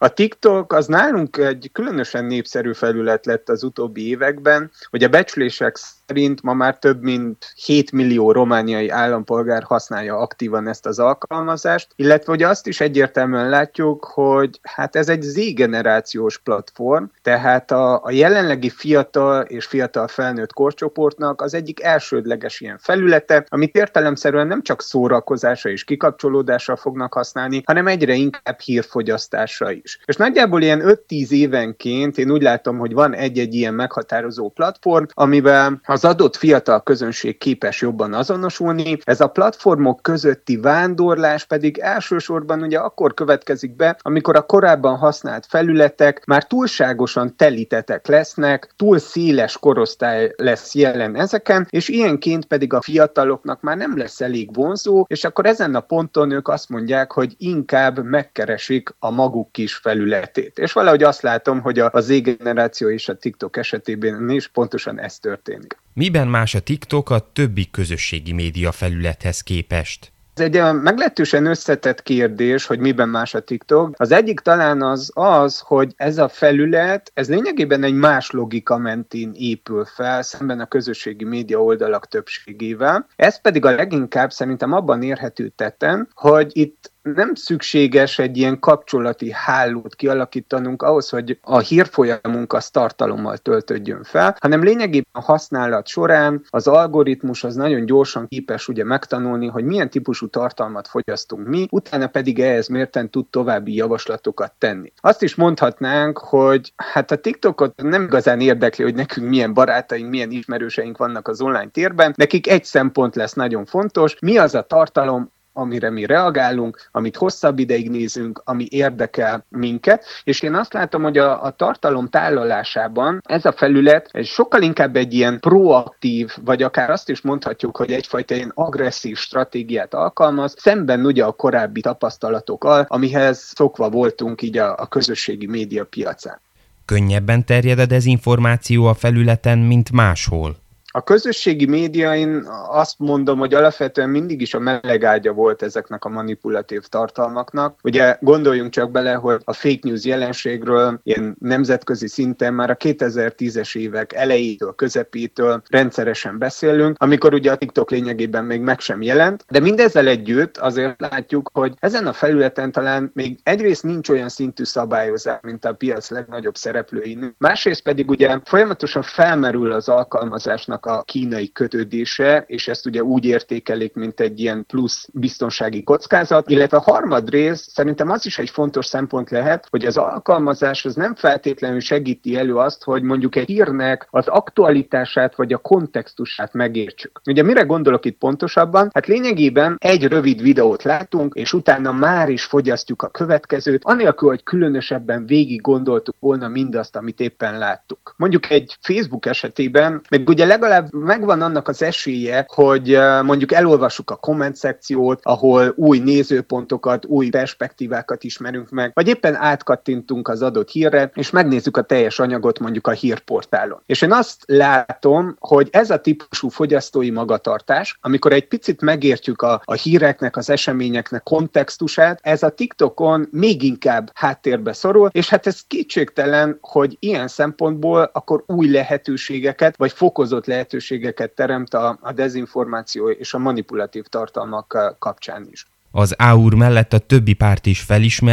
A TikTok az nálunk egy különösen népszerű felület lett az utóbbi években, hogy a becslések szerint ma már több mint 7 millió romániai állampolgár használja aktívan ezt az alkalmazást, illetve hogy azt is egyértelműen látjuk, hogy hát ez egy Z-generációs platform, tehát a jelenlegi fiatal és fiatal felnőtt korcsoportnak az egyik elsődleges ilyen felülete, amit értelemszerűen nem csak szórakozásra és kikapcsolódásra fognak használni, hanem egyre inkább hírfogyasztásra is. És nagyjából ilyen 5-10 évenként én úgy látom, hogy van egy-egy ilyen meghatározó platform, amivel az adott fiatal közönség képes jobban azonosulni. Ez a platformok közötti vándorlás pedig elsősorban ugye akkor következik be, amikor a korábban használt felületek már túlságosan telítettek lesznek, túl széles korosztály lesz jelen ezeken, és ilyenként pedig a fiataloknak már nem lesz elég vonzó, és akkor ezen a ponton ők azt mondják, hogy inkább megkeresik a maguk kis felületét. És valahogy azt látom, hogy a Z-generáció és a TikTok esetében is pontosan ez történik. Miben más a TikTok a többi közösségi média felülethez képest? Ez egy meglehetősen összetett kérdés, hogy miben más a TikTok. Az egyik talán az, hogy ez a felület, ez lényegében egy más logika mentén épül fel, szemben a közösségi média oldalak többségével. Ez pedig a leginkább szerintem abban érhető tetten, hogy itt nem szükséges egy ilyen kapcsolati hálót kialakítanunk ahhoz, hogy a hírfolyamunk az tartalommal töltődjön fel, hanem lényegében a használat során az algoritmus az nagyon gyorsan képes ugye megtanulni, hogy milyen típusú tartalmat fogyasztunk mi, utána pedig ehhez mérten tud további javaslatokat tenni. Azt is mondhatnánk, hogy hát a TikTokot nem igazán érdekli, hogy nekünk milyen barátaink, milyen ismerőseink vannak az online térben, nekik egy szempont lesz nagyon fontos, mi az a tartalom, amire mi reagálunk, amit hosszabb ideig nézünk, ami érdekel minket, és én azt látom, hogy a tartalom tálalásában ez a felület sokkal inkább egy ilyen proaktív, vagy akár azt is mondhatjuk, hogy egyfajta ilyen agresszív stratégiát alkalmaz, szemben ugye a korábbi tapasztalatokkal, amihez szokva voltunk így a közösségi média piacán. Könnyebben terjed a dezinformáció a felületen, mint máshol? A közösségi média, én azt mondom, hogy alapvetően mindig is a melegágya volt ezeknek a manipulatív tartalmaknak. Ugye gondoljunk csak bele, hogy a fake news jelenségről ilyen nemzetközi szinten már a 2010-es évek elejétől, közepétől rendszeresen beszélünk, amikor ugye a TikTok lényegében még meg sem jelent, de mindezzel együtt azért látjuk, hogy ezen a felületen talán még egyrészt nincs olyan szintű szabályozás, mint a piac legnagyobb szereplőin, másrészt pedig ugye folyamatosan felmerül az alkalmazásnak a kínai kötődése, és ezt ugye úgy értékelik, mint egy ilyen plusz biztonsági kockázat, illetve a harmadrészt szerintem az is egy fontos szempont lehet, hogy az alkalmazás az nem feltétlenül segíti elő azt, hogy mondjuk egy hírnek az aktualitását vagy a kontextusát megértsük. Ugye mire gondolok itt pontosabban? Hát lényegében egy rövid videót látunk, és utána már is fogyasztjuk a következőt, anélkül, hogy különösebben végig gondoltuk volna mindazt, amit éppen láttuk. Mondjuk egy Facebook esetében, meg ugye legalább megvan annak az esélye, hogy mondjuk elolvassuk a komment szekciót, ahol új nézőpontokat, új perspektívákat ismerünk meg, vagy éppen átkattintunk az adott hírre, és megnézzük a teljes anyagot mondjuk a hírportálon. És én azt látom, hogy ez a típusú fogyasztói magatartás, amikor egy picit megértjük a híreknek, az eseményeknek kontextusát, ez a TikTokon még inkább háttérbe szorul, és hát ez kétségtelen, hogy ilyen szempontból akkor új lehetőségeket, vagy fokozott lehetőségeket teremt a dezinformáció és a manipulatív tartalmak kapcsán is. Az AUR mellett a többi párt is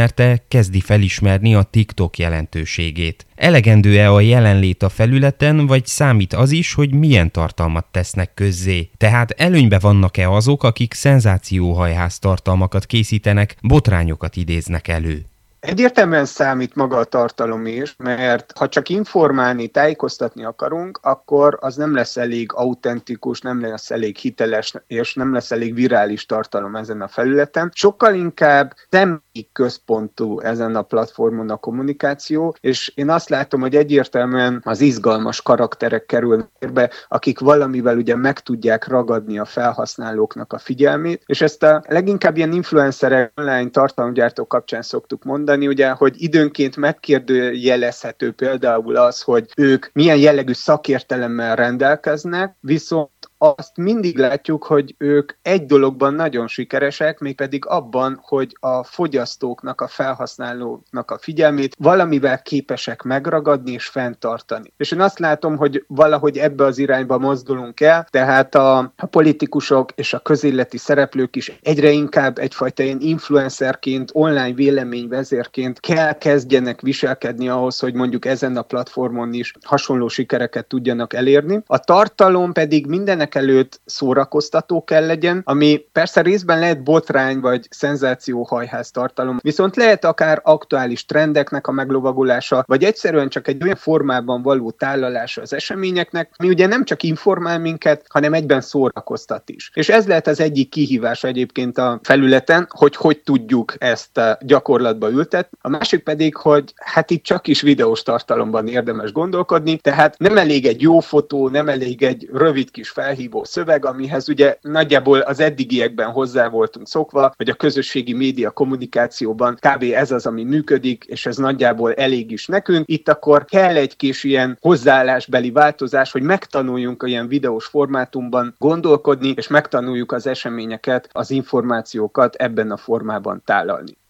kezdi felismerni a TikTok jelentőségét. Elegendő-e a jelenlét a felületen, vagy számít az is, hogy milyen tartalmat tesznek közzé? Tehát előnybe vannak-e azok, akik szenzációhajház tartalmakat készítenek, botrányokat idéznek elő? Egyértelműen számít maga a tartalom is, mert ha csak informálni, tájékoztatni akarunk, akkor az nem lesz elég autentikus, nem lesz elég hiteles, és nem lesz elég virális tartalom ezen a felületen. Sokkal inkább személyi központú ezen a platformon a kommunikáció, és én azt látom, hogy egyértelműen az izgalmas karakterek kerülnek be, akik valamivel ugye meg tudják ragadni a felhasználóknak a figyelmét, és ezt a leginkább ilyen influencerek, online tartalomgyártók kapcsán szoktuk mondani, ugye, hogy időnként megkérdőjelezhető például az, hogy ők milyen jellegű szakértelemmel rendelkeznek, viszont azt mindig látjuk, hogy ők egy dologban nagyon sikeresek, mégpedig abban, hogy a fogyasztóknak, a felhasználóknak a figyelmét valamivel képesek megragadni és fenntartani. És én azt látom, hogy valahogy ebbe az irányba mozdulunk el, tehát a politikusok és a közéleti szereplők is egyre inkább egyfajta ilyen influencerként, online véleményvezérként kell kezdjenek viselkedni ahhoz, hogy mondjuk ezen a platformon is hasonló sikereket tudjanak elérni. A tartalom pedig mindenekelőtt szórakoztató kell legyen, ami persze részben lehet botrány vagy szenzációhajház tartalom, viszont lehet akár aktuális trendeknek a meglovagolása, vagy egyszerűen csak egy olyan formában való tálalása az eseményeknek, ami ugye nem csak informál minket, hanem egyben szórakoztat is. És ez lehet az egyik kihívás egyébként a felületen, hogy tudjuk ezt gyakorlatba ültetni. A másik pedig, hogy hát itt csak is videós tartalomban érdemes gondolkodni, tehát nem elég egy jó fotó, nem elég egy rövid kis felhívó szöveg, amihez ugye nagyjából az eddigiekben hozzá voltunk szokva, hogy a közösségi média kommunikációban kb. Ez az, ami működik, és ez nagyjából elég is nekünk. Itt akkor kell egy kis ilyen hozzáállásbeli változás, hogy megtanuljunk olyan videós formátumban gondolkodni, és megtanuljuk az eseményeket, az információkat ebben a formában tálalni.